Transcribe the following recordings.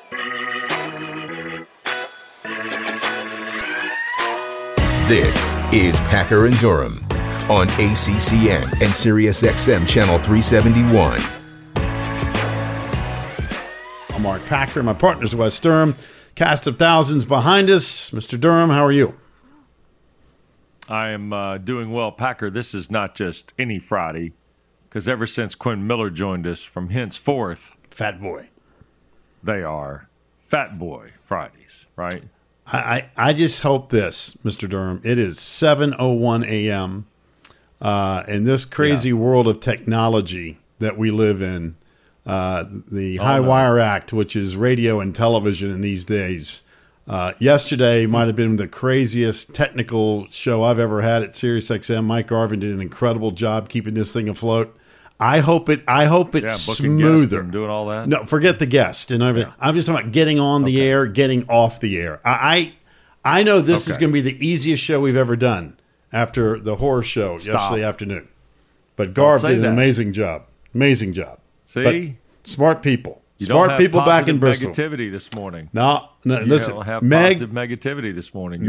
This is Packer and Durham on ACCN and SiriusXM Channel 371. I'm Mark Packer. My partner's Wes Durham. Cast of thousands behind us. Mr. Durham, how are you? I am doing well. Packer, this is not just any Friday, because ever since Quinn Miller joined us, from henceforth, Fat boy. They are Fat Boy Fridays, right? I just hope this, Mr. Durham. It is 7:01 a.m. In this crazy world of technology that we live in, the High Wire Act, which is radio and television in these days. Yesterday might have been the craziest technical show I've ever had at SiriusXM. Mike Garvin did an incredible job keeping this thing afloat. I hope it's smoother. And doing all that. No, forget the guest and everything. I'm just talking about getting on the air, getting off the air. I know this is going to be the easiest show we've ever done after the horror show yesterday afternoon. But Garv did an amazing job. Amazing job. See? But smart people. Smart people back in Bristol. Negativity this morning. No, listen. You don't have positive negativity this morning.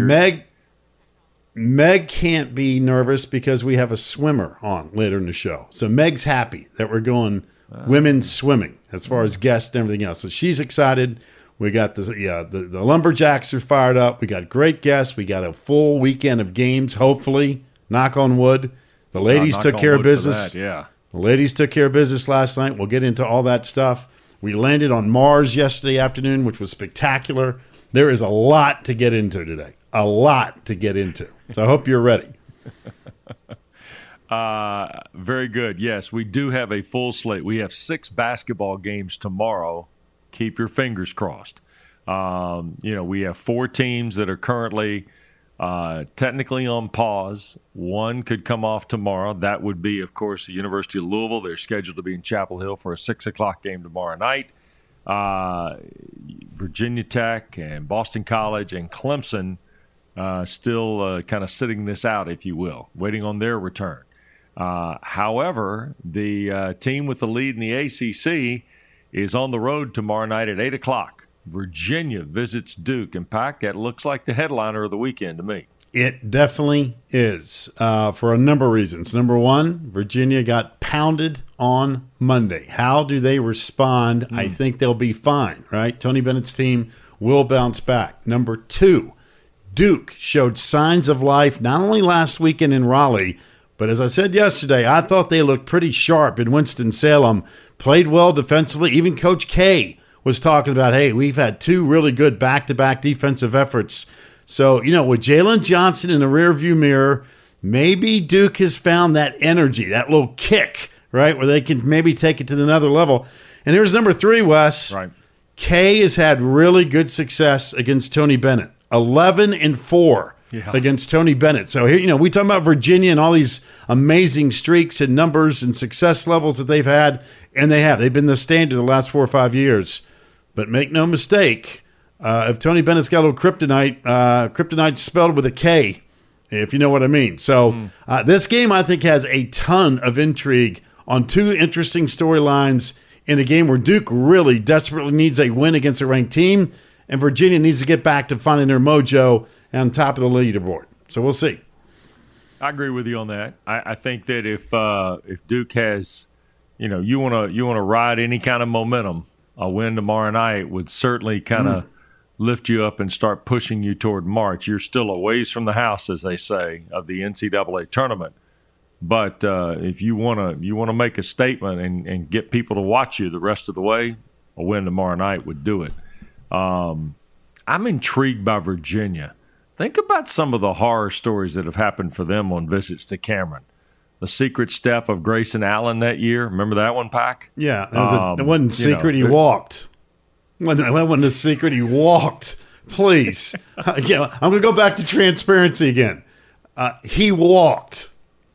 Meg can't be nervous because we have a swimmer on later in the show. So Meg's happy that we're going women's swimming as far as guests and everything else. So she's excited. We got the Lumberjacks are fired up. We got great guests. We got a full weekend of games, hopefully. Knock on wood. The ladies took care of business. The ladies took care of business last night. We'll get into all that stuff. We landed on Mars yesterday afternoon, which was spectacular. There is a lot to get into today. A lot to get into. So I hope you're ready. Very good. Yes, we do have a full slate. We have 6 basketball games tomorrow. Keep your fingers crossed. We have 4 teams that are currently technically on pause. One could come off tomorrow. That would be, of course, the University of Louisville. They're scheduled to be in Chapel Hill for a 6 o'clock game tomorrow night. Virginia Tech and Boston College and Clemson still kind of sitting this out, if you will, waiting on their return. However, the team with the lead in the ACC is on the road tomorrow night at 8 o'clock. Virginia visits Duke. And, Pac, that looks like the headliner of the weekend to me. It definitely is for a number of reasons. Number one, Virginia got pounded on Monday. How do they respond? I think they'll be fine, right? Tony Bennett's team will bounce back. Number two, Duke showed signs of life not only last weekend in Raleigh, but as I said yesterday, I thought they looked pretty sharp in Winston-Salem, played well defensively. Even Coach K was talking about, hey, we've had 2 really good back-to-back defensive efforts. So, with Jalen Johnson in the rearview mirror, maybe Duke has found that energy, that little kick, right, where they can maybe take it to another level. And here's number 3, Wes. Right. K has had really good success against Tony Bennett, 11-4 against Tony Bennett. So here, we talk about Virginia and all these amazing streaks and numbers and success levels that they've had, and they have. They've been the standard the last 4 or 5 years. But make no mistake, if Tony Bennett's got a little kryptonite spelled with a K, if you know what I mean. So this game, I think, has a ton of intrigue on 2 interesting storylines in a game where Duke really desperately needs a win against a ranked team, and Virginia needs to get back to finding their mojo on top of the leaderboard. So we'll see. I agree with you on that. I think that if Duke has, you want to ride any kind of momentum, a win tomorrow night would certainly kind of lift you up and start pushing you toward March. You're still a ways from the house, as they say, of the NCAA tournament. But if you want to make a statement and get people to watch you the rest of the way, a win tomorrow night would do it. I'm intrigued by Virginia. Think about some of the horror stories that have happened for them on visits to Cameron. The secret step of Grayson Allen that year. Remember that one, Pac? Yeah, it wasn't secret. He walked. That wasn't a secret. He walked. Please. I'm going to go back to transparency again. He walked.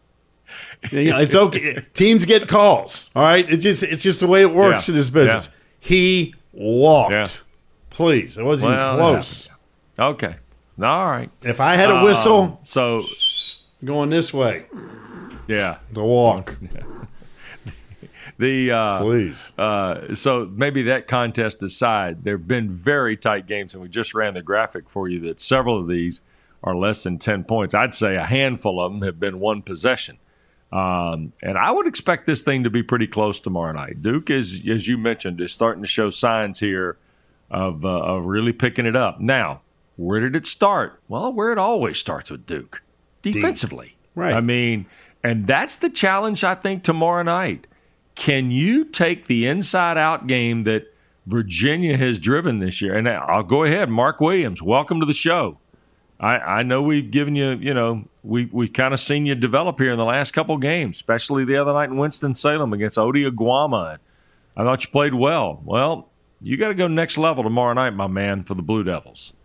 It's okay. Teams get calls. All right. It's just the way it works in this business. Yeah. He walked. Yeah. Please. It wasn't even close. Okay. All right. If I had a whistle, so going this way. Yeah. The walk. Please. So maybe that contest aside, there have been very tight games, and we just ran the graphic for you that several of these are less than 10 points. I'd say a handful of them have been one possession. And I would expect this thing to be pretty close tomorrow night. Duke, as you mentioned, is starting to show signs here of really picking it up. Now, where did it start? Well, where it always starts with Duke, defensively. Right. I mean, and that's the challenge, I think, tomorrow night. Can you take the inside-out game that Virginia has driven this year? And I'll go ahead, Mark Williams, welcome to the show. I know we've given you, we've kind of seen you develop here in the last couple games, especially the other night in Winston-Salem against Odi Aguama. I thought you played well. Well, you got to go next level tomorrow night, my man, for the Blue Devils.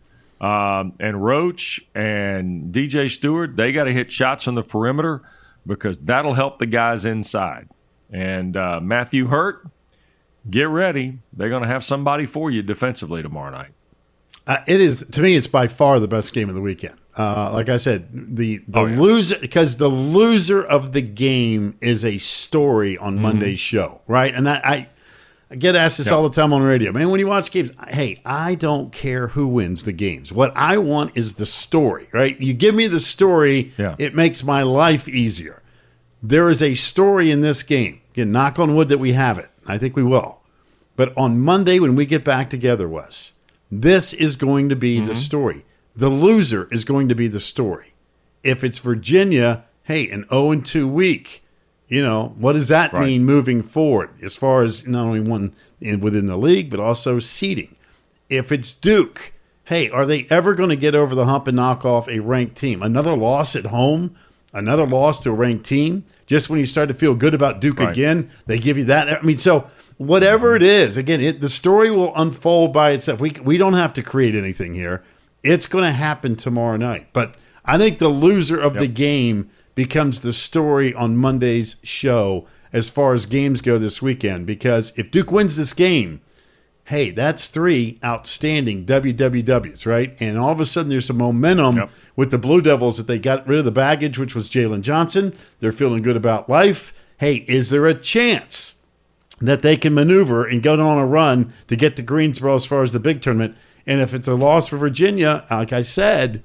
And Roach and DJ Stewart, they got to hit shots from the perimeter because that'll help the guys inside. And Matthew Hurt, get ready. They're going to have somebody for you defensively tomorrow night. It is, to me, it's by far the best game of the weekend. Like I said, the loser, because the loser of the game is a story on Monday's show, right? And I get asked this all the time on radio. Man, when you watch games, hey, I don't care who wins the games. What I want is the story, right? You give me the story, it makes my life easier. There is a story in this game. Again, knock on wood that we have it. I think we will. But on Monday when we get back together, Wes, this is going to be the story. The loser is going to be the story. If it's Virginia, hey, an 0-2 week, what does that mean moving forward as far as not only one within the league, but also seeding? If it's Duke, hey, are they ever going to get over the hump and knock off a ranked team? Another loss at home, another loss to a ranked team. Just when you start to feel good about Duke again, they give you that. I mean, so whatever it is, again, the story will unfold by itself. We don't have to create anything here. It's going to happen tomorrow night. But I think the loser of the game becomes the story on Monday's show as far as games go this weekend. Because if Duke wins this game, hey, that's 3 outstanding WWWs, right? And all of a sudden there's some momentum with the Blue Devils that they got rid of the baggage, which was Jalen Johnson. They're feeling good about life. Hey, is there a chance that they can maneuver and go on a run to get to Greensboro as far as the big tournament? And if it's a loss for Virginia, like I said,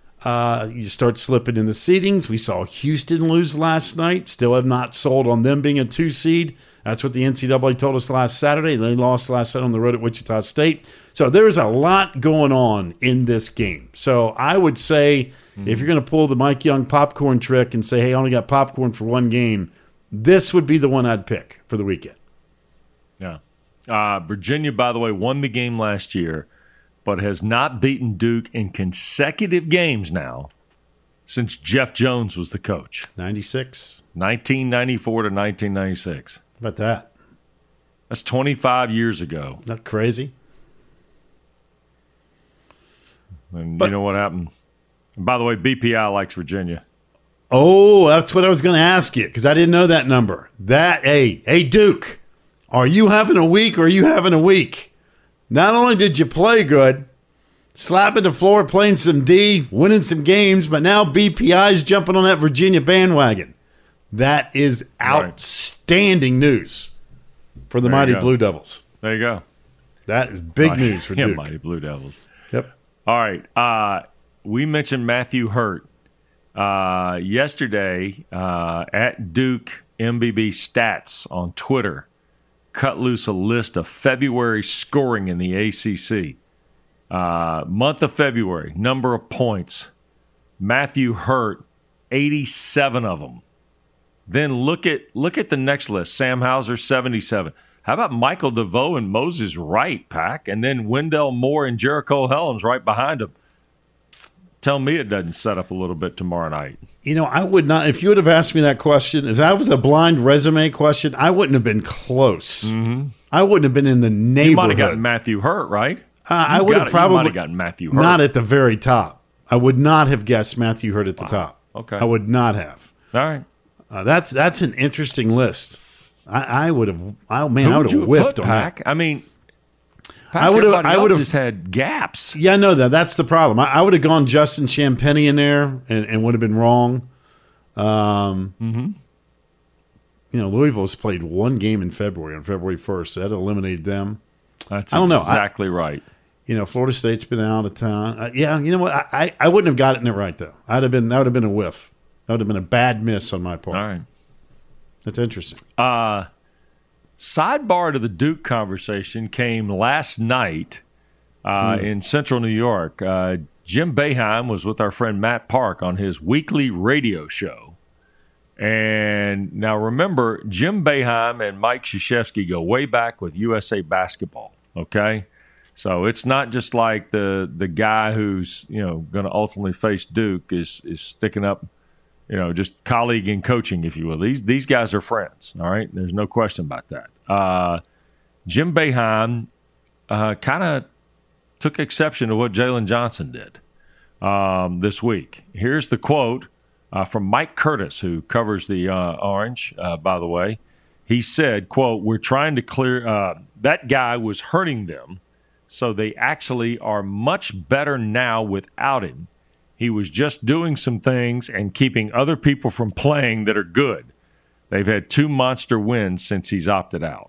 you start slipping in the seedings. We saw Houston lose last night. Still have not sold on them being a 2 seed. That's what the NCAA told us last Saturday. They lost last night on the road at Wichita State. So there's a lot going on in this game. So I would say if you're going to pull the Mike Young popcorn trick and say, hey, I only got popcorn for one game, this would be the one I'd pick for the weekend. Yeah. Virginia, by the way, won the game last year, but has not beaten Duke in consecutive games now since Jeff Jones was the coach. 96? 1994 to 1996. How about that? That's 25 years ago. Isn't that crazy? And you know what happened? And by the way, BPI likes Virginia. Oh, that's what I was going to ask you because I didn't know that number. Hey, Duke, are you having a week or are you having a week? Not only did you play good, slapping the floor, playing some D, winning some games, but now BPI is jumping on that Virginia bandwagon. That is outstanding news for the Mighty Blue Devils. There you go. That is big news for Duke. Mighty Blue Devils. Yep. All right. We mentioned Matthew Hurt. Yesterday, at Duke MBB Stats on Twitter, cut loose a list of February scoring in the ACC. Month of February, number of points. Matthew Hurt, 87 of them. Then look at the next list. Sam Hauser, 77. How about Michael DeVoe and Moses Wright, Pack? And then Wendell Moore and Jericho Helms right behind him. Tell me it doesn't set up a little bit tomorrow night. I would not. If you would have asked me that question, if that was a blind resume question, I wouldn't have been close. Mm-hmm. I wouldn't have been in the neighborhood. You might have gotten Matthew Hurt, right? I would have probably gotten Matthew Hurt. Not at the very top. I would not have guessed Matthew Hurt at the top. Okay. I would not have. All right. That's an interesting list. I would have. I would have whiffed on Pack? that. I mean, I would have just had gaps. Yeah, I know that. That's the problem. I would have gone Justin Champagnie in there and would have been wrong. Louisville's played one game in February, on February 1st. So that eliminated them. That's I don't know. Exactly right. Florida State's been out of town. Yeah, you know what? I wouldn't have gotten it right, though. That would have been a whiff. That would have been a bad miss on my part. All right. That's interesting. Sidebar to the Duke conversation came last night in central New York. Jim Boeheim was with our friend Matt Park on his weekly radio show. And now remember, Jim Boeheim and Mike Krzyzewski go way back with USA Basketball, okay? So it's not just like the guy who's, going to ultimately face Duke is sticking up, just colleague in coaching, if you will. These guys are friends, all right? There's no question about that. Jim Boeheim kind of took exception to what Jalen Johnson did this week. Here's the quote from Mike Curtis, who covers the Orange, by the way. He said, quote, "We're trying to clear that guy was hurting them, so they actually are much better now without him. He was just doing some things and keeping other people from playing that are good. They've had 2 monster wins since he's opted out."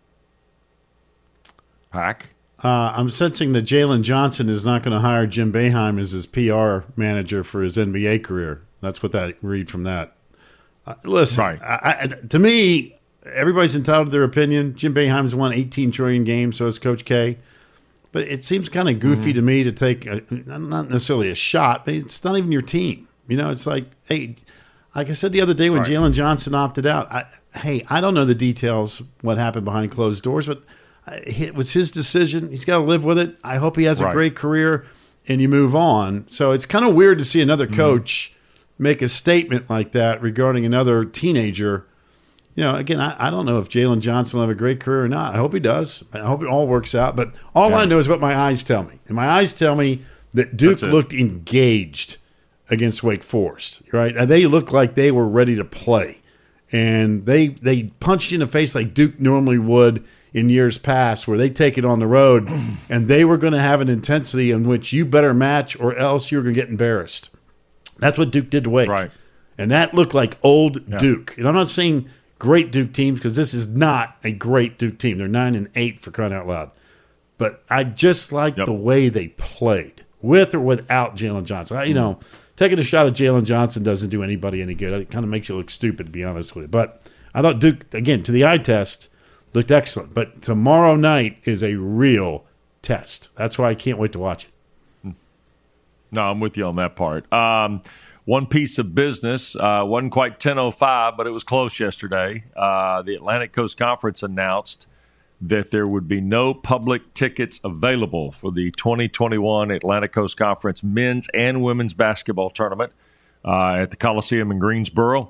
Pack? I'm sensing that Jalen Johnson is not going to hire Jim Boeheim as his PR manager for his NBA career. That's what I read from that. Listen, right. To me, everybody's entitled to their opinion. Jim Boeheim's won 18 trillion games, so has Coach K. But it seems kind of goofy to me to take, not necessarily a shot, but it's not even your team. It's like, hey, like I said the other day when Jalen Johnson opted out, I don't know the details, what happened behind closed doors, but it was his decision. He's got to live with it. I hope he has a great career, and you move on. So it's kind of weird to see another coach make a statement like that regarding another teenager. Again, I don't know if Jalen Johnson will have a great career or not. I hope he does. I hope it all works out. But all I know is what my eyes tell me. And my eyes tell me that Duke looked engaged against Wake Forest, right? And they looked like they were ready to play. And they punched you in the face like Duke normally would in years past, where they take it on the road, and they were going to have an intensity in which you better match or else you're going to get embarrassed. That's what Duke did to Wake. Right. And that looked like old Duke. And I'm not saying great Duke teams, because this is not a great Duke team. They're 9-8 for crying out loud. But I just like the way they played, with or without Jalen Johnson. Taking a shot at Jalen Johnson doesn't do anybody any good. It kind of makes you look stupid, to be honest with you. But I thought Duke, again, to the eye test, looked excellent. But tomorrow night is a real test. That's why I can't wait to watch it. No, I'm with you on that part. One piece of business, wasn't quite 10:05, but it was close yesterday. The Atlantic Coast Conference announced that there would be no public tickets available for the 2021 Atlantic Coast Conference men's and women's basketball tournament at the Coliseum in Greensboro.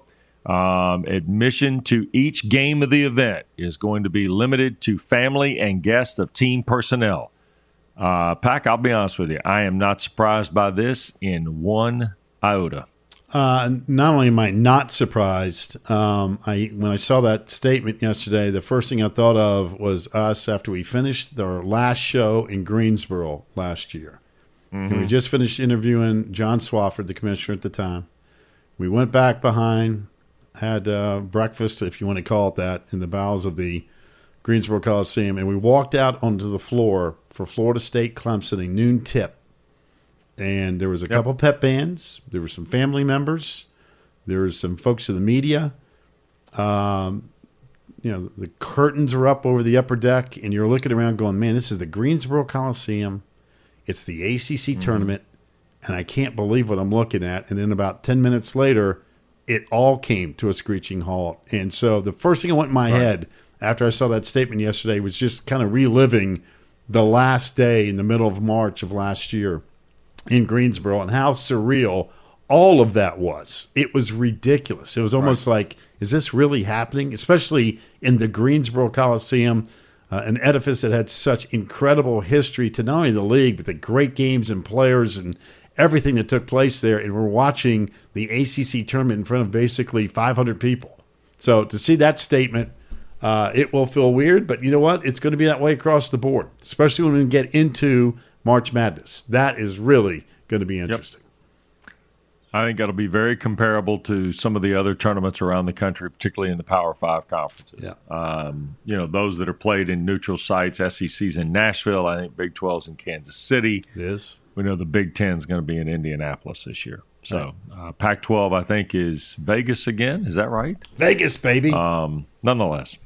Admission to each game of the event is going to be limited to family and guests of team personnel. Pack, I'll be honest with you, I am not surprised by this in one iota. Not only am I not surprised, when I saw that statement yesterday, the first thing I thought of was us after we finished our last show in Greensboro last year. Mm-hmm. And we just finished interviewing John Swofford, the commissioner at the time. We went back behind, had breakfast, if you want to call it that, in the bowels of the Greensboro Coliseum, and we walked out onto the floor for Florida State Clemson, a noon tip. And there was a couple pep bands. There were some family members. There was some folks in the media. The curtains were up over the upper deck, and you're looking around going, man, this is the Greensboro Coliseum. It's the ACC tournament, and I can't believe what I'm looking at. And then about 10 minutes later, it all came to a screeching halt. And so the first thing that went in my head after I saw that statement yesterday was just kind of reliving the last day in the middle of March of last year in Greensboro and how surreal all of that was. It was ridiculous. It was almost like, is this really happening? Especially in the Greensboro Coliseum, an edifice that had such incredible history to not only the league, but the great games and players and everything that took place there. And we're watching the ACC tournament in front of basically 500 people. So to see that statement, it will feel weird, but you know what? It's going to be that way across the board, especially when we get into March Madness. That is really going to be interesting. I think that'll be very comparable to some of the other tournaments around the country, particularly in the Power 5 conferences. Yeah. Those that are played in neutral sites, SEC's in Nashville. I think Big 12's in Kansas City. It is. We know the Big 10's going to be in Indianapolis this year. So Pac-12, I think, is Vegas again. Is that right? Vegas, baby. Nonetheless,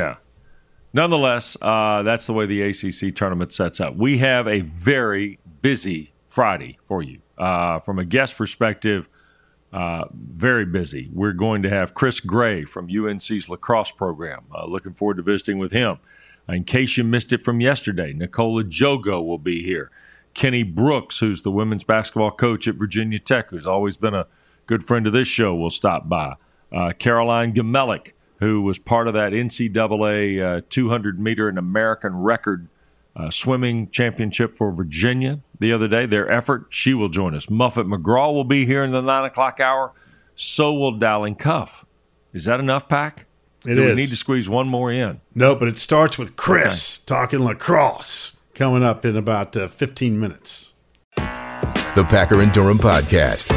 that's the way the ACC tournament sets up. We have a very busy Friday for you. From a guest perspective, very busy. We're going to have Chris Gray from UNC's lacrosse program. Looking forward to visiting with him. In case you missed it from yesterday, Nicola Jogo will be here. Kenny Brooks, who's the women's basketball coach at Virginia Tech, who's always been a good friend of this show, will stop by. Caroline Gemelik, who was part of that NCAA 200-meter and American record swimming championship for Virginia the other day, their effort, she will join us. Muffet McGraw will be here in the 9 o'clock hour. So will Dowling Cuff. Is that enough, Pac? Do we need to squeeze one more in? No, but it starts with Chris talking lacrosse coming up in about 15 minutes. The Packer and Durham Podcast.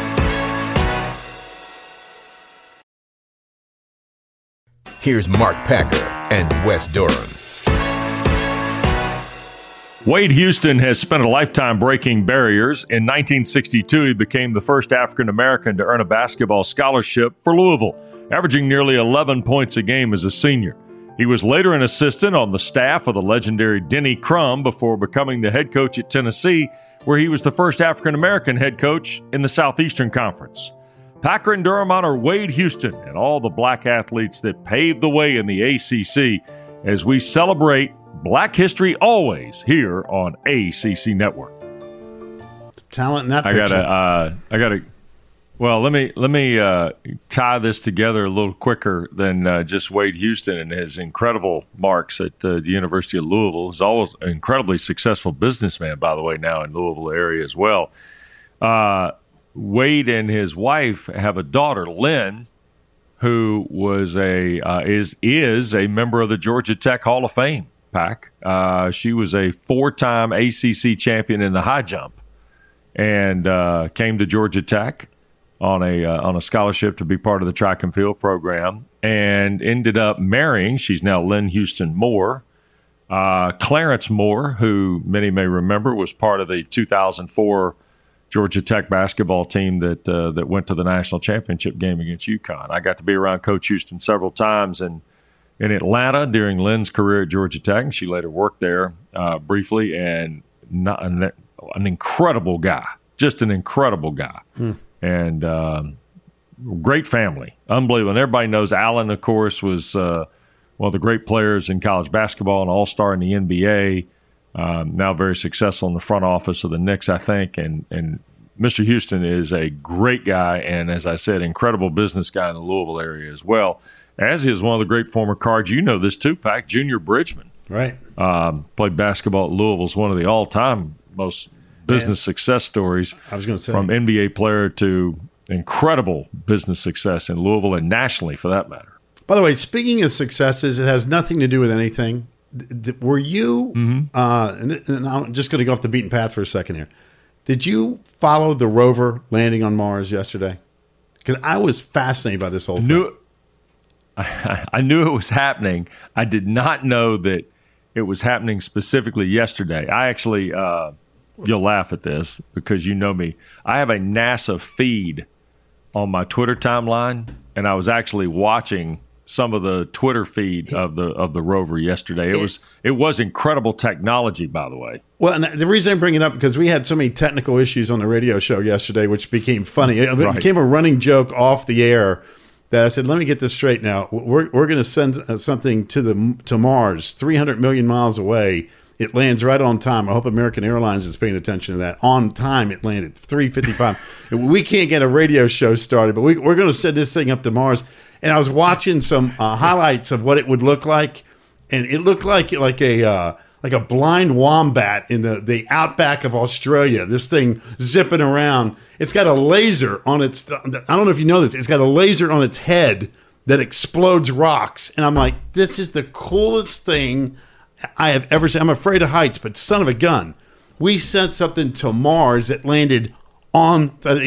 Here's Mark Packer and Wes Durham. Wade Houston has spent a lifetime breaking barriers. In 1962, he became the first African-American to earn a basketball scholarship for Louisville, averaging nearly 11 points a game as a senior. He was later an assistant on the staff of the legendary Denny Crum before becoming the head coach at Tennessee, where he was the first African-American head coach in the Southeastern Conference. Packer and Durham honor Wade Houston and all the black athletes that paved the way in the ACC as we celebrate Black History always here on ACC Network. Talent in that picture. Well, let me tie this together a little quicker than just Wade Houston and his incredible marks at the University of Louisville. He's always an incredibly successful businessman, by the way, now in Louisville area as well. Wade and his wife have a daughter, Lynn, who was is a member of the Georgia Tech Hall of Fame. Pac. She was a 4-time ACC champion in the high jump, and came to Georgia Tech on a scholarship to be part of the track and field program, and ended up marrying. She's now Lynn Houston Moore, Clarence Moore, who many may remember was part of the 2004 Georgia Tech basketball team that went to the national championship game against UConn. I got to be around Coach Houston several times in Atlanta during Lynn's career at Georgia Tech, and she later worked there briefly, and an incredible guy, just an incredible guy. And great family, unbelievable. And everybody knows Allen, of course, was one of the great players in college basketball, an all-star in the NBA, now very successful in the front office of the Knicks, I think. And Mr. Houston is a great guy, and as I said, incredible business guy in the Louisville area as well, as is one of the great former Cards. You know this too, Pac, Junior Bridgman. Right. Played basketball at Louisville. Is one of the all-time most business success stories. I was going to say, from NBA player to incredible business success in Louisville and nationally, for that matter. By the way, speaking of successes, it has nothing to do with anything. Were you? And I'm just going to go off the beaten path for a second here. Did you follow the rover landing on Mars yesterday? Because I was fascinated by this whole thing. I knew it was happening. I did not know that it was happening specifically yesterday. I actually, you'll laugh at this because you know me. I have a NASA feed on my Twitter timeline, and I was actually watching some of the Twitter feed of the rover yesterday. It was incredible technology, by the way. Well, and the reason I bring it up because we had so many technical issues on the radio show yesterday, which became funny. It became a running joke off the air that I said, let me get this straight now. We're going to send something to Mars, 300 million miles away. It lands right on time. I hope American Airlines is paying attention to that. On time, it landed 3:55. We can't get a radio show started, but we're going to send this thing up to Mars. And I was watching some highlights of what it would look like, and it looked like a blind wombat in the outback of Australia. This thing zipping around. It's got a laser on its. I don't know if you know this. It's got a laser on its head that explodes rocks. And I'm like, this is the coolest thing I have ever seen. I'm afraid of heights, but son of a gun, we sent something to Mars that landed on. They said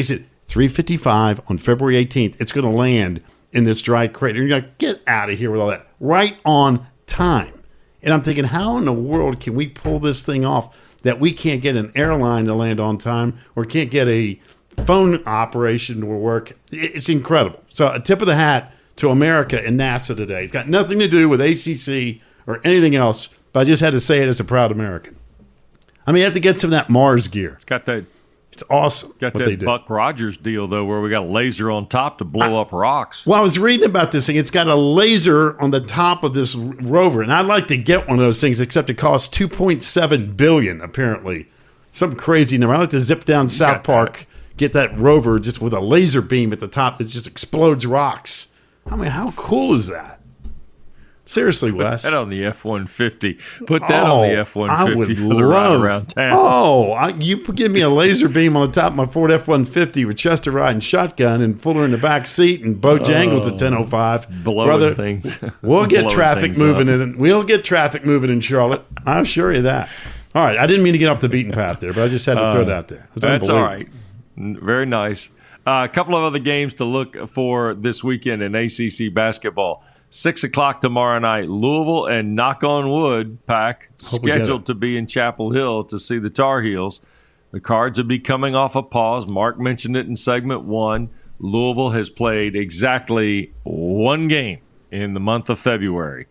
3:55 on February 18th. It's going to land in this dry crater. You're like, get out of here with all that. Right on time. And I'm thinking, how in the world can we pull this thing off that we can't get an airline to land on time or can't get a phone operation to work? It's incredible. So a tip of the hat to America and NASA today. It's got nothing to do with ACC or anything else, but I just had to say it as a proud American. I mean, you have to get some of that Mars gear. It's got that. It's awesome. Got that Buck Rogers deal, though, where we got a laser on top to blow up rocks. Well, I was reading about this thing. It's got a laser on the top of this rover, and I'd like to get one of those things, except it costs $2.7 billion, apparently. Some crazy number. I'd like to zip down South Park, get that rover just with a laser beam at the top that just explodes rocks. I mean, how cool is that? Seriously, Wes. Put that on the F-150. Put that on the F-150 for the ride around town. You give me a laser beam on the top of my Ford F-150 with Chester riding shotgun and Fuller in the back seat and Bojangles at 10:05. Blowing things. We'll get traffic moving in. We'll get traffic moving in Charlotte. I'm sure of that. All right. I didn't mean to get off the beaten path there, but I just had to throw that out there. That's all right. Very nice. A couple of other games to look for this weekend in ACC basketball. 6 o'clock tomorrow night, Louisville and knock on wood, Pack, scheduled to be in Chapel Hill to see the Tar Heels. The Cards will be coming off a pause. Mark mentioned it in segment 1. Louisville has played exactly one game in the month of February.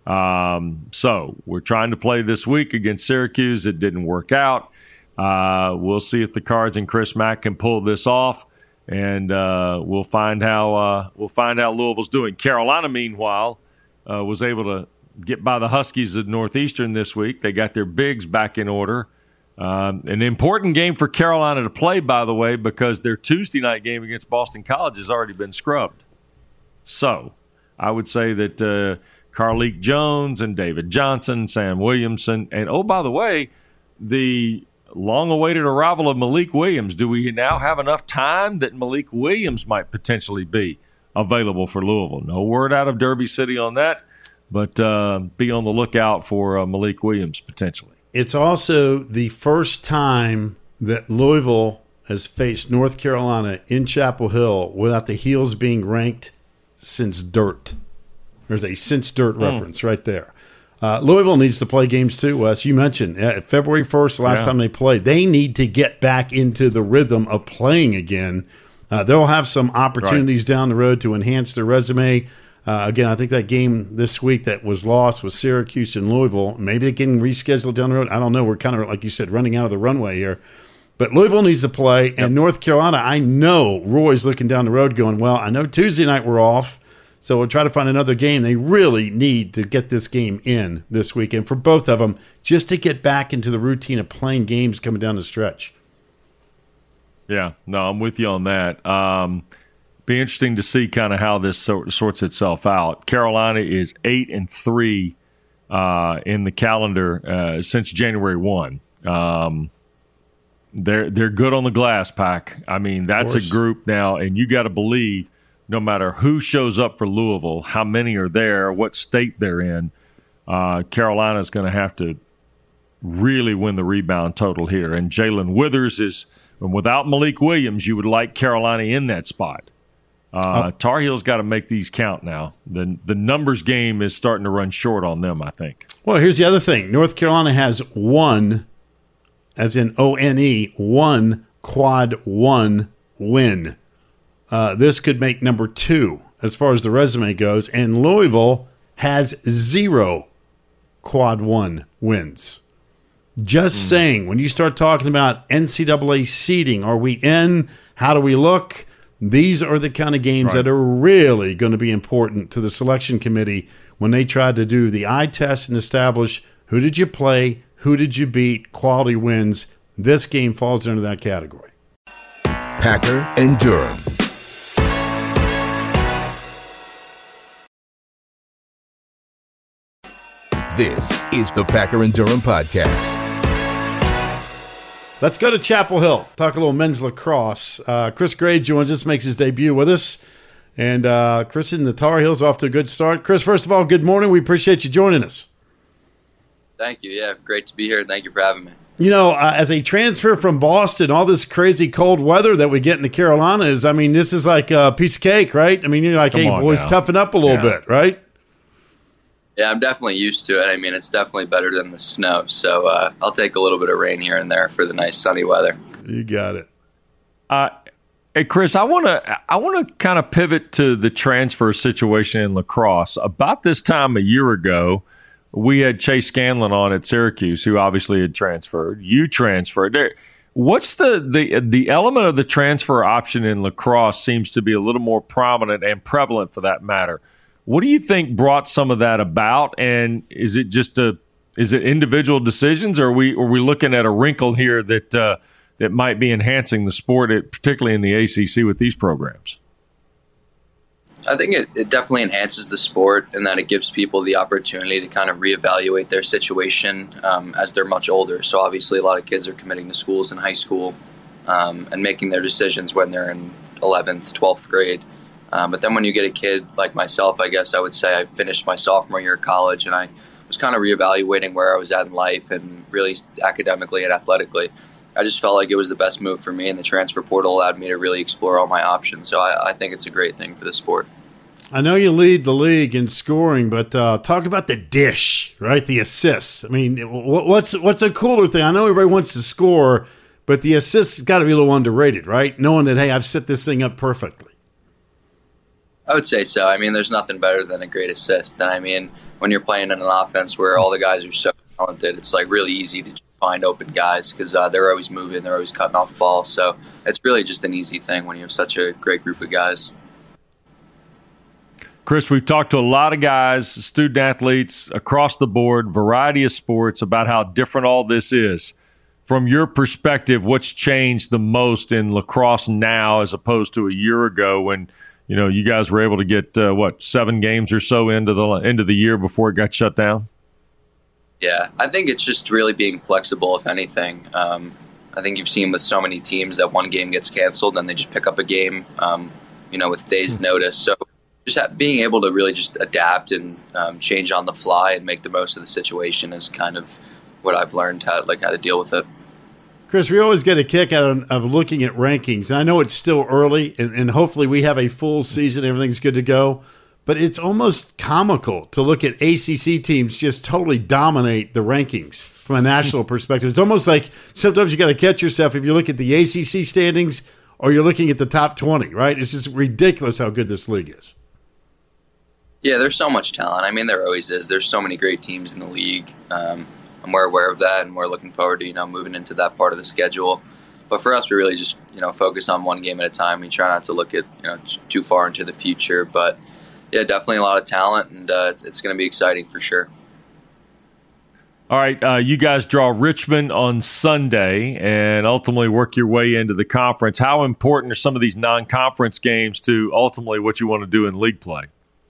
So we're trying to play this week against Syracuse. It didn't work out. We'll see if the Cards and Chris Mack can pull this off. And we'll find how Louisville's doing. Carolina, meanwhile, was able to get by the Huskies of Northeastern this week. They got their bigs back in order. An important game for Carolina to play, by the way, because their Tuesday night game against Boston College has already been scrubbed. So I would say that Carlik Jones and David Johnson, Sam Williamson, and, oh, by the way, the long-awaited arrival of Malik Williams. Do we now have enough time that Malik Williams might potentially be available for Louisville? No word out of Derby City on that, but be on the lookout for Malik Williams potentially. It's also the first time that Louisville has faced North Carolina in Chapel Hill without the Heels being ranked since dirt. There's a since dirt reference right there. Louisville needs to play games too, Wes. You mentioned February 1st, last time they played. They need to get back into the rhythm of playing again. They'll have some opportunities down the road to enhance their resume. Again, I think that game this week that was lost was Syracuse and Louisville. Maybe they can reschedule down the road. I don't know. We're kind of, like you said, running out of the runway here. But Louisville needs to play. And North Carolina, I know Roy's looking down the road going, well, I know Tuesday night we're off. So we'll try to find another game. They really need to get this game in this weekend for both of them just to get back into the routine of playing games coming down the stretch. Yeah, no, I'm with you on that. Be interesting to see kind of how this sorts itself out. Carolina is 8-3 in the calendar since January 1. They're good on the glass, Pack. I mean, that's a group now, and you got to believe – no matter who shows up for Louisville, how many are there, what state they're in, Carolina's going to have to really win the rebound total here. And Jalen Withers is – without Malik Williams, you would like Carolina in that spot. Tar Heels got to make these count now. The numbers game is starting to run short on them, I think. Well, here's the other thing. North Carolina has one, as in O-N-E, one quad one win. This could make number 2 as far as the resume goes. And Louisville has 0 quad one wins. Just saying, when you start talking about NCAA seeding, are we in? How do we look? These are the kind of games that are really going to be important to the selection committee when they try to do the eye test and establish who did you play, who did you beat, quality wins. This game falls into that category. Packer and Durham. This is the Packer and Durham Podcast. Let's go to Chapel Hill. Talk a little men's lacrosse. Chris Gray joins us, makes his debut with us. And Chris and the Tar Heels off to a good start. Chris, first of all, good morning. We appreciate you joining us. Thank you. Yeah, great to be here. Thank you for having me. As a transfer from Boston, all this crazy cold weather that we get in the Carolinas, I mean, this is like a piece of cake, right? I mean, you're like, hey, boys, toughen up a little bit, right? Yeah, I'm definitely used to it. I mean, it's definitely better than the snow. So I'll take a little bit of rain here and there for the nice sunny weather. You got it. Hey, Chris, I want to kind of pivot to the transfer situation in lacrosse. About this time a year ago, we had Chase Scanlon on at Syracuse, who obviously had transferred. You transferred. What's the element of the transfer option in lacrosse seems to be a little more prominent and prevalent for that matter. What do you think brought some of that about? And is it individual decisions, or are we looking at a wrinkle here that might be enhancing the sport, particularly in the ACC with these programs? I think it definitely enhances the sport in that it gives people the opportunity to kind of reevaluate their situation as they're much older. So obviously a lot of kids are committing to schools in high school and making their decisions when they're in 11th, 12th grade. But then when you get a kid like myself, I guess I would say I finished my sophomore year of college and I was kind of reevaluating where I was at in life and really academically and athletically. I just felt like it was the best move for me, and the transfer portal allowed me to really explore all my options. So I think it's a great thing for the sport. I know you lead the league in scoring, but talk about the dish, right? The assists. I mean, what's a cooler thing? I know everybody wants to score, but the assists got to be a little underrated, right? Knowing that, hey, I've set this thing up perfectly. I would say so. I mean, there's nothing better than a great assist. And I mean, when you're playing in an offense where all the guys are so talented, it's like really easy to just find open guys because they're always moving, they're always cutting off the ball. So it's really just an easy thing when you have such a great group of guys. Chris, we've talked to a lot of guys, student athletes across the board, variety of sports, about how different all this is. From your perspective, what's changed the most in lacrosse now as opposed to a year ago when you guys were able to get 7 games or so into the year before it got shut down? Yeah, I think it's just really being flexible, if anything. I think you've seen with so many teams that one game gets canceled and they just pick up a game, with days' notice. So just being able to really just adapt and change on the fly and make the most of the situation is kind of what I've learned how to deal with it. Chris, we always get a kick out of looking at rankings. I know it's still early, and hopefully we have a full season, everything's good to go. But it's almost comical to look at ACC teams just totally dominate the rankings from a national perspective. It's almost like sometimes you got to catch yourself if you look at the ACC standings or you're looking at the top 20, right? It's just ridiculous how good this league is. Yeah, there's so much talent. I mean, there always is. There's so many great teams in the league. And we're aware of that, and we're looking forward to, moving into that part of the schedule. But for us, we really just, focus on one game at a time. We try not to look at, too far into the future. But, yeah, definitely a lot of talent, and it's going to be exciting for sure. All right, you guys draw Richmond on Sunday and ultimately work your way into the conference. How important are some of these non-conference games to ultimately what you want to do in league play?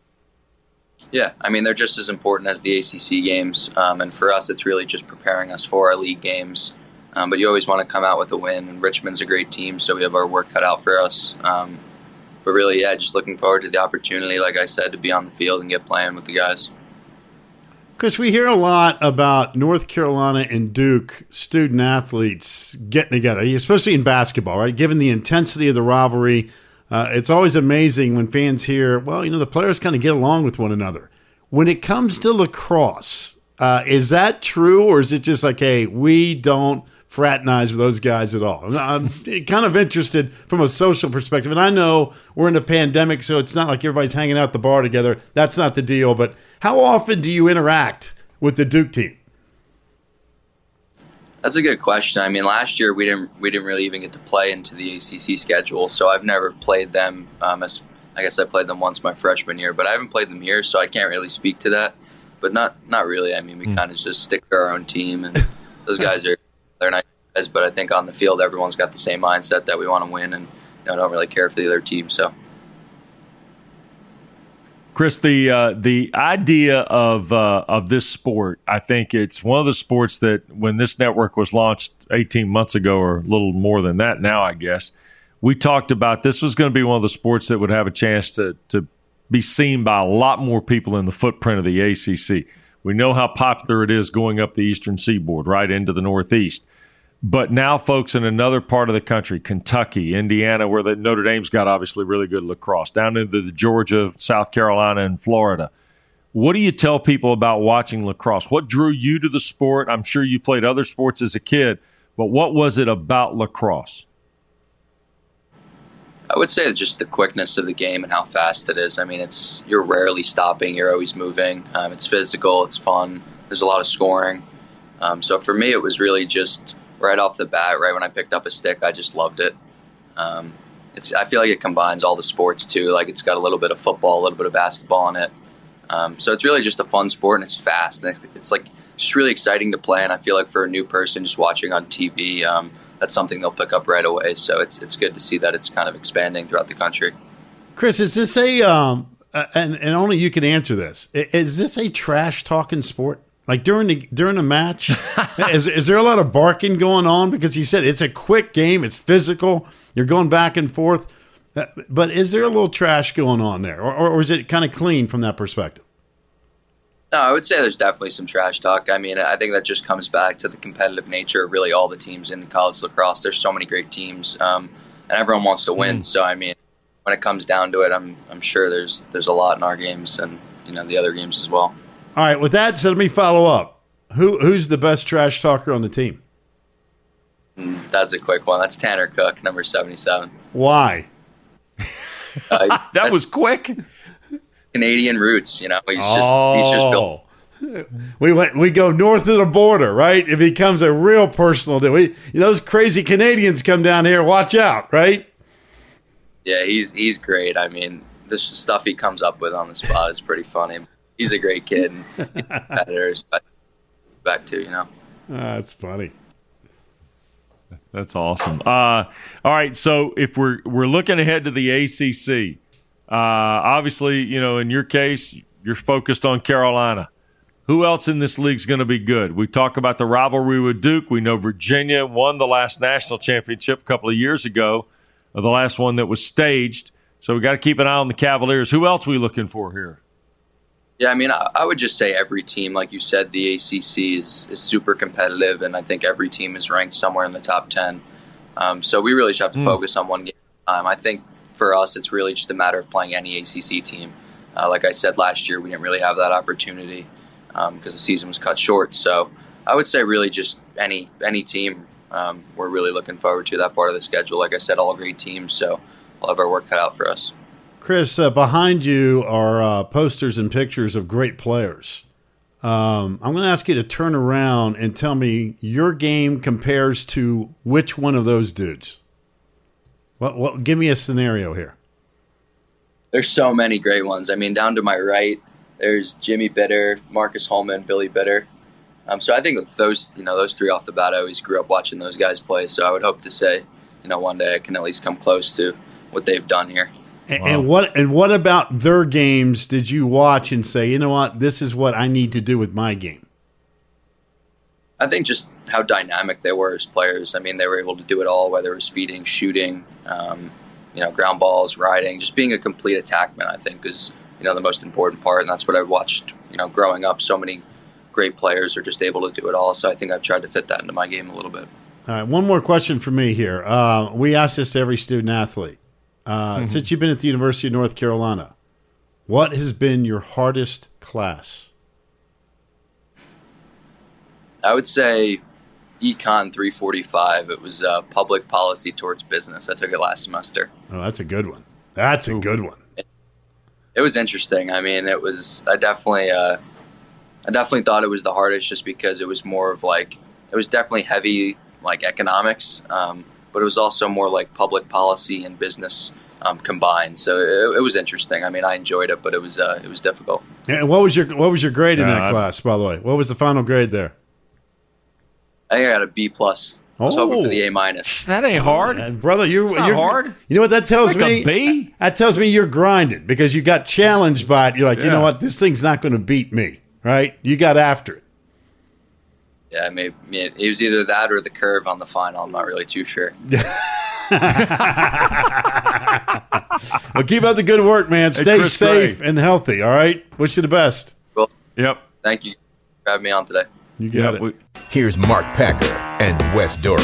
Yeah, I mean, they're just as important as the ACC games. And for us, it's really just preparing us for our league games. But you always want to come out with a win. And Richmond's a great team, so we have our work cut out for us. But really, yeah, just looking forward to the opportunity, like I said, to be on the field and get playing with the guys. Chris, we hear a lot about North Carolina and Duke student athletes getting together, especially in basketball, right? Given the intensity of the rivalry, it's always amazing when fans hear, the players kind of get along with one another. When it comes to lacrosse, is that true, or is it just like, hey, we don't fraternize with those guys at all? I'm kind of interested from a social perspective, and I know we're in a pandemic, so it's not like everybody's hanging out at the bar together. That's not the deal, but how often do you interact with the Duke team? That's a good question. I mean, last year we didn't really even get to play into the ACC schedule, so I've never played them. I guess I played them once my freshman year, but I haven't played them here, so I can't really speak to that. But not really. I mean, we kind of just stick to our own team, and those guys they're nice guys. But I think on the field, everyone's got the same mindset that we want to win, and don't really care for the other team. So. Chris, the idea of this sport, I think it's one of the sports that when this network was launched 18 months ago, or a little more than that now, I guess, we talked about this was going to be one of the sports that would have a chance to be seen by a lot more people in the footprint of the ACC. We know how popular it is going up the eastern seaboard, right into the Northeast. But now folks in another part of the country, Kentucky, Indiana, where the Notre Dame's got obviously really good lacrosse, down into the Georgia, South Carolina, and Florida. What do you tell people about watching lacrosse? What drew you to the sport? I'm sure you played other sports as a kid, but what was it about lacrosse? I would say just the quickness of the game and how fast it is. I mean, you're rarely stopping. You're always moving. It's physical. It's fun. There's a lot of scoring. So for me, it was really just right off the bat, right when I picked up a stick, I just loved it. I feel like it combines all the sports too. Like it's got a little bit of football, a little bit of basketball in it. So it's really just a fun sport, and it's fast. And it's like just really exciting to play. And I feel like for a new person just watching on TV, that's something they'll pick up right away. So it's good to see that it's kind of expanding throughout the country. Chris, is this and only you can answer this, is this a trash talking sport? Like during a match, is there a lot of barking going on? Because you said it's a quick game, it's physical, you're going back and forth. But is there a little trash going on there, or is it kind of clean from that perspective? No, I would say there's definitely some trash talk. I mean, I think that just comes back to the competitive nature of really all the teams in the college lacrosse. There's so many great teams, and everyone wants to win. So, I mean, when it comes down to it, I'm sure there's a lot in our games and the other games as well. All right, with that said, let me follow up. Who's the best trash talker on the team? That's a quick one. That's Tanner Cook, number 77. Why? That was quick. Canadian roots, he's just built. We go north of the border, right? It becomes a real personal deal. Those crazy Canadians come down here. Watch out, right? Yeah, he's great. I mean, the stuff he comes up with on the spot is pretty funny. He's a great kid, and competitors back to. That's funny. That's awesome. All right, so if we're looking ahead to the ACC, obviously, in your case, you're focused on Carolina. Who else in this league is going to be good? We talk about the rivalry with Duke. We know Virginia won the last national championship a couple of years ago, the last one that was staged. So we got to keep an eye on the Cavaliers. Who else are we looking for here? Yeah, I mean, I would just say every team, like you said, the ACC is super competitive, and I think every team is ranked somewhere in the top 10. So we really just have to focus on one game at a time. I think for us, it's really just a matter of playing any ACC team. Like I said last year, we didn't really have that opportunity because the season was cut short. So I would say really just any team. We're really looking forward to that part of the schedule. Like I said, all great teams, so we'll have our work cut out for us. Chris, behind you are posters and pictures of great players. I'm going to ask you to turn around and tell me your game compares to which one of those dudes. Give me a scenario here. There's so many great ones. I mean, down to my right, there's Jimmy Bitter, Marcus Holman, Billy Bitter. So I think with those three off the bat, I always grew up watching those guys play. So I would hope to say, one day I can at least come close to what they've done here. Wow. And what about their games did you watch and say, you know what, this is what I need to do with my game? I think just how dynamic they were as players. I mean, they were able to do it all, whether it was feeding, shooting, ground balls, riding, just being a complete attackman, I think is, the most important part. And that's what I watched, growing up. So many great players are just able to do it all. So I think I've tried to fit that into my game a little bit. All right. One more question for me here. We ask this to every student athlete. Since you've been at the University of North Carolina, what has been your hardest class? I would say Econ 345. It was public policy towards business. I took it last semester. Oh, that's a good one. That's a good one. It was interesting. I mean, it was. I definitely thought it was the hardest, just because it was more of it was definitely heavy economics, but it was also more public policy and business combined. So it was interesting. I mean, I enjoyed it, but it was difficult. And what was your grade in that class, by the way? What was the final grade there? I think I got a B+. I was hoping for the A-. That ain't hard. Brother, you're hard. You know what that tells me? A B? That tells me you're grinding because you got challenged by it. You're like, you know what? This thing's not going to beat me, right? You got after it. Yeah, maybe it was either that or the curve on the final. I'm not really too sure. Well, keep up the good work, man. Stay safe and healthy, all right? Wish you the best. Cool. Yep. Thank you. for having me on today. You got it. Here's Mark Packer and Wes Durham.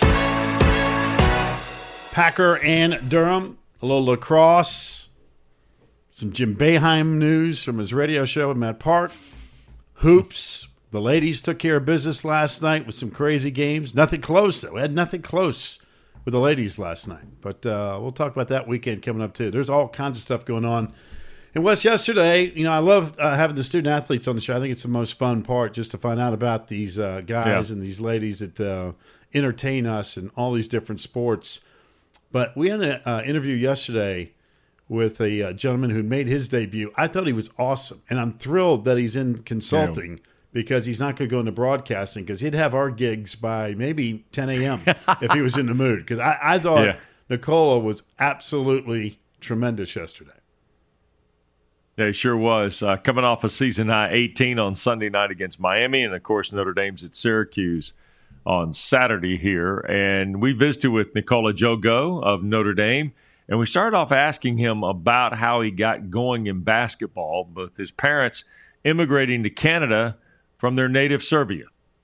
Packer and Durham, a little lacrosse, some Jim Boeheim news from his radio show with Matt Park, hoops. The ladies took care of business last night with some crazy games. Nothing close, though. We had nothing close with the ladies last night. But we'll talk about that weekend coming up, too. There's all kinds of stuff going on. And Wes, yesterday, I love having the student athletes on the show. I think it's the most fun part, just to find out about these guys and these ladies that entertain us in all these different sports. But we had an interview yesterday with a gentleman who made his debut. I thought he was awesome, and I'm thrilled that he's in consulting because he's not going to go into broadcasting because he'd have our gigs by maybe 10 a.m. if he was in the mood. Because I thought Nicola was absolutely tremendous yesterday. Yeah, he sure was. Coming off a season-high 18 on Sunday night against Miami, and, of course, Notre Dame's at Syracuse on Saturday here. And we visited with Nicola Jogo of Notre Dame, and we started off asking him about how he got going in basketball, with his parents immigrating to Canada from their native Serbia.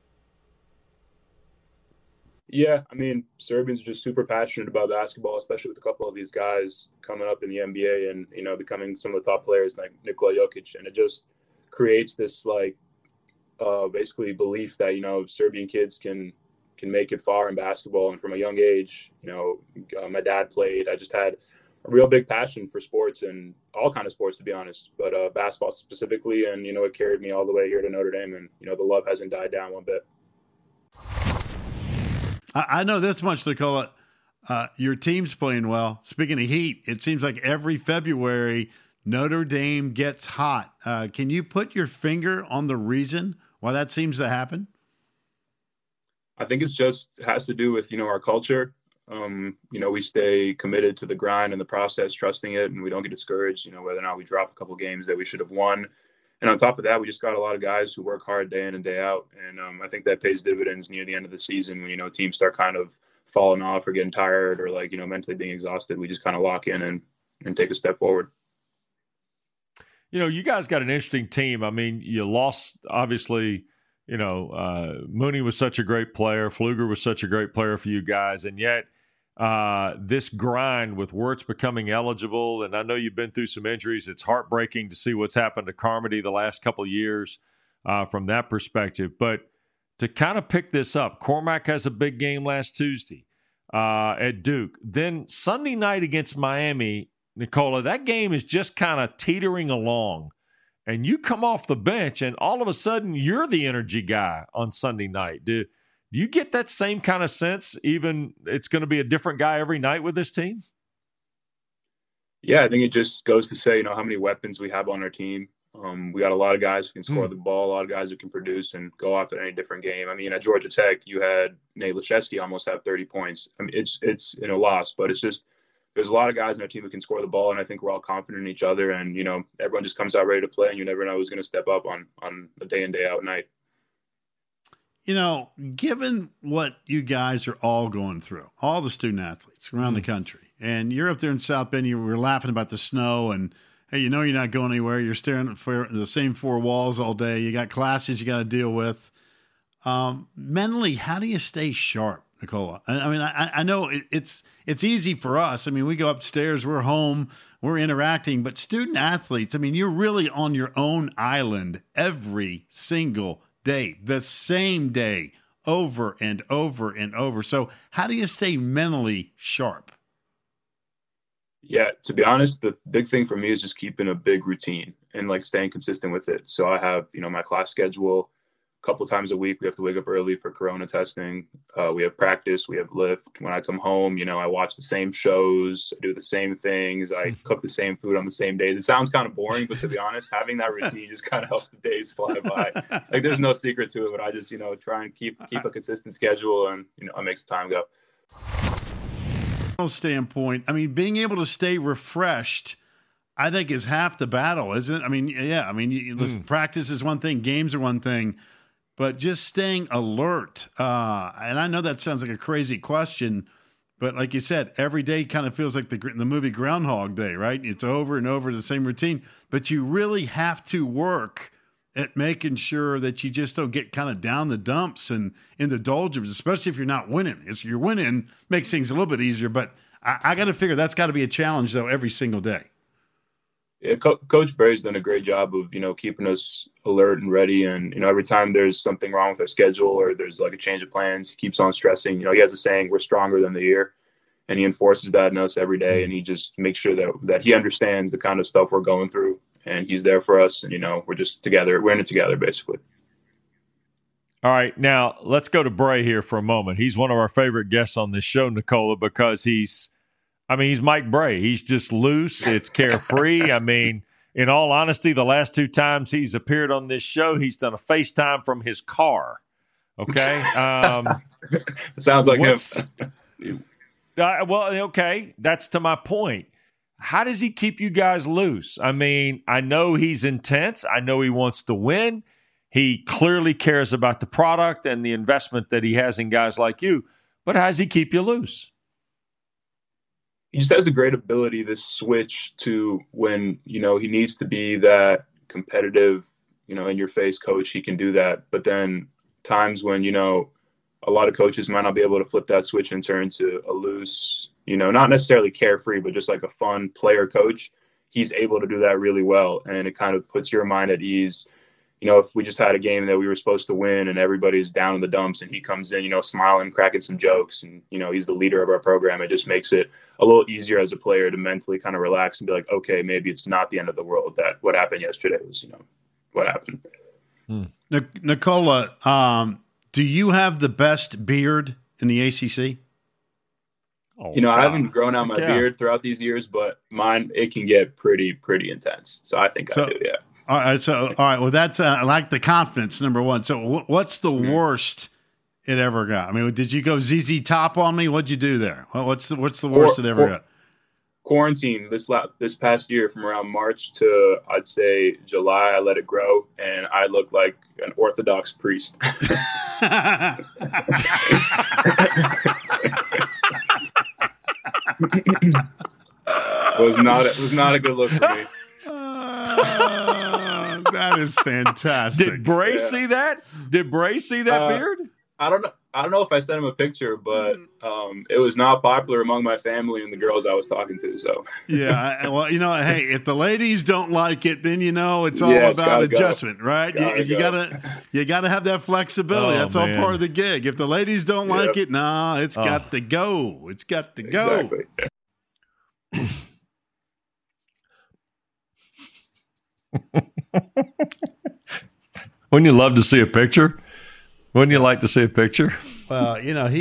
Yeah, Serbians are just super passionate about basketball, especially with a couple of these guys coming up in the NBA and, becoming some of the top players like Nikola Jokic. And it just creates this, basically belief that, Serbian kids can make it far in basketball. And from a young age, my dad played. I just had a real big passion for sports and all kind of sports, to be honest, but basketball specifically. And, it carried me all the way here to Notre Dame. And, the love hasn't died down one bit. I know this much, Nicola. Your team's playing well. Speaking of heat, it seems like every February Notre Dame gets hot. Can you put your finger on the reason why that seems to happen? I think it has to do with, our culture. We stay committed to the grind and the process, trusting it, and we don't get discouraged, whether or not we drop a couple games that we should have won. And on top of that, we just got a lot of guys who work hard day in and day out. And I think that pays dividends near the end of the season when, teams start kind of falling off or getting tired or mentally being exhausted. We just kind of lock in and take a step forward. You guys got an interesting team. You lost, obviously, Mooney was such a great player. Pfluger was such a great player for you guys. And yet this grind with Wirtz becoming eligible, and I know you've been through some injuries. It's heartbreaking to see what's happened to Carmody the last couple of years from that perspective. But to kind of pick this up, Cormac has a big game last Tuesday at Duke. Then Sunday night against Miami, Nicola, that game is just kind of teetering along. And you come off the bench, and all of a sudden you're the energy guy on Sunday night. Do you get that same kind of sense, even it's going to be a different guy every night with this team? Yeah, I think it just goes to say, how many weapons we have on our team. We got a lot of guys who can score the ball, a lot of guys who can produce and go off at any different game. At Georgia Tech, you had Nate Laszewski almost have 30 points. It's a loss, but it's just there's a lot of guys in our team who can score the ball, and I think we're all confident in each other. And, everyone just comes out ready to play, and you never know who's going to step up on a day in, day out night. Given what you guys are all going through, all the student athletes around the country, and you're up there in South Bend, you were laughing about the snow, and hey, you're not going anywhere. You're staring at the same four walls all day. You got classes you got to deal with. Mentally, how do you stay sharp, Nicola? I know it's easy for us. We go upstairs, we're home, we're interacting, but student athletes, you're really on your own island every single day, the same day, over and over and over. So how do you stay mentally sharp? Yeah, to be honest, the big thing for me is just keeping a big routine and staying consistent with it. So I have, my class schedule. A couple times a week, we have to wake up early for corona testing. We have practice, we have lift. When I come home, I watch the same shows, I do the same things, I cook the same food on the same days. It sounds kind of boring, but to be honest, having that routine just kind of helps the days fly by. There's no secret to it, but I just, try and keep a consistent schedule, and, it makes the time go. Standpoint, being able to stay refreshed, I think is half the battle, isn't it? Listen, practice is one thing, games are one thing, but just staying alert. And I know that sounds like a crazy question, but like you said, every day kind of feels like the movie Groundhog Day, right? It's over and over the same routine, but you really have to work at making sure that you just don't get kind of down the dumps and in the doldrums, especially if you're not winning. If you're winning, makes things a little bit easier, but I got to figure that's got to be a challenge, though, every single day. Yeah, Coach Berry's done a great job of, keeping us alert and ready. And, every time there's something wrong with our schedule or there's like a change of plans, he keeps on stressing. He has a saying, we're stronger than the year. And he enforces that in us every day. And he just makes sure that he understands the kind of stuff we're going through. And he's there for us. And, we're just together. We're in it together, basically. All right. Now, let's go to Bray here for a moment. He's one of our favorite guests on this show, Nicola, because he's Mike Bray. He's just loose. It's carefree. I mean, in all honesty, the last 2 times he's appeared on this show, he's done a FaceTime from his car. Okay. Sounds like him. Well, okay. That's to my point. How does he keep you guys loose? I mean, I know he's intense. I know he wants to win. He clearly cares about the product and the investment that he has in guys like you. But how does he keep you loose? He just has a great ability to switch to when, he needs to be that competitive, in your face coach, he can do that. But then times when, a lot of coaches might not be able to flip that switch and turn to a loose, not necessarily carefree, but just like a fun player coach, he's able to do that really well. And it kind of puts your mind at ease. If we just had a game that we were supposed to win and everybody's down in the dumps and he comes in, smiling, cracking some jokes and, he's the leader of our program, it just makes it a little easier as a player to mentally kind of relax and be like, okay, maybe it's not the end of the world that what happened yesterday was, what happened. Nicola, do you have the best beard in the ACC? Oh, I haven't grown out my beard throughout these years, but mine, it can get pretty intense. So I think I do, yeah. All right. Well, that's I like the confidence, number one. So what's the worst it ever got? I mean, did you go ZZ Top on me? What'd you do there? What's the worst it ever got? Quarantine this past year from around March to I'd say July, I let it grow and I look like an Orthodox priest. was not a good look for me. That is fantastic. Did Bray see that? Did Bray see that beard? I don't know if I sent him a picture, but it was not popular among my family and the girls I was talking to. So yeah, well, hey, if the ladies don't like it, then it's all about adjustment, right? You gotta have that flexibility. That's all part of the gig. If the ladies don't like it, it's got to go. It's got to go. Exactly. Wouldn't you love to see a picture? Wouldn't you like to see a picture? Well,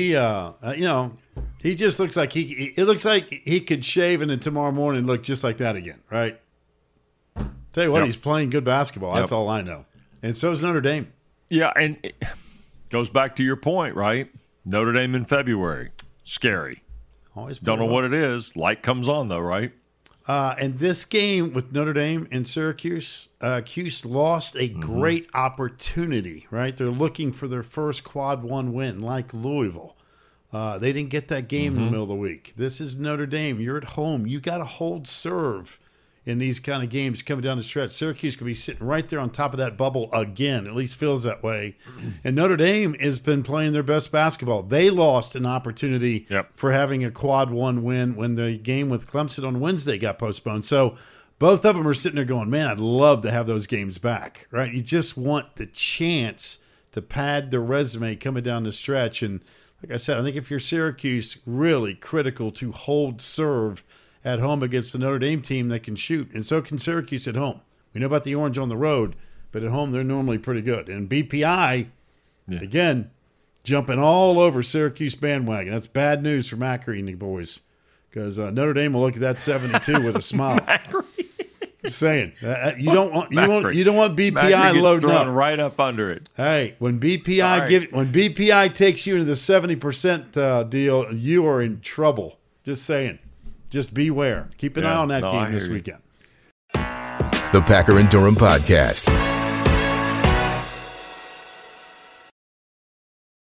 he just looks like it looks like he could shave and then tomorrow morning look just like that again, right? Tell you what, he's playing good basketball. That's all I know. And so is Notre Dame. Yeah, and it goes back to your point, right? Notre Dame in February. Scary. Always don't know what it is. Light comes on, though, right? And this game with Notre Dame and Syracuse, Cuse lost a great opportunity, right? They're looking for their first quad one win, like Louisville. They didn't get that game in the middle of the week. This is Notre Dame. You're at home. You got to hold serve in these kind of games coming down the stretch. Syracuse could be sitting right there on top of that bubble again. At least feels that way. And Notre Dame has been playing their best basketball. They lost an opportunity for having a quad one win when the game with Clemson on Wednesday got postponed. So both of them are sitting there going, man, I'd love to have those games back, right? You just want the chance to pad the resume coming down the stretch. And like I said, I think if you're Syracuse, really critical to hold serve at home against the Notre Dame team that can shoot. And so can Syracuse at home. We know about the Orange on the road, but at home they're normally pretty good. And BPI, again, jumping all over Syracuse bandwagon. That's bad news for Macri and the boys because Notre Dame will look at that 72 with a smile. Just saying, you don't want BPI loading up right up under it. Hey, when BPI takes you into the 70% deal, you are in trouble. Just saying. Just beware. Keep an eye on that game this weekend. The Packer and Durham Podcast.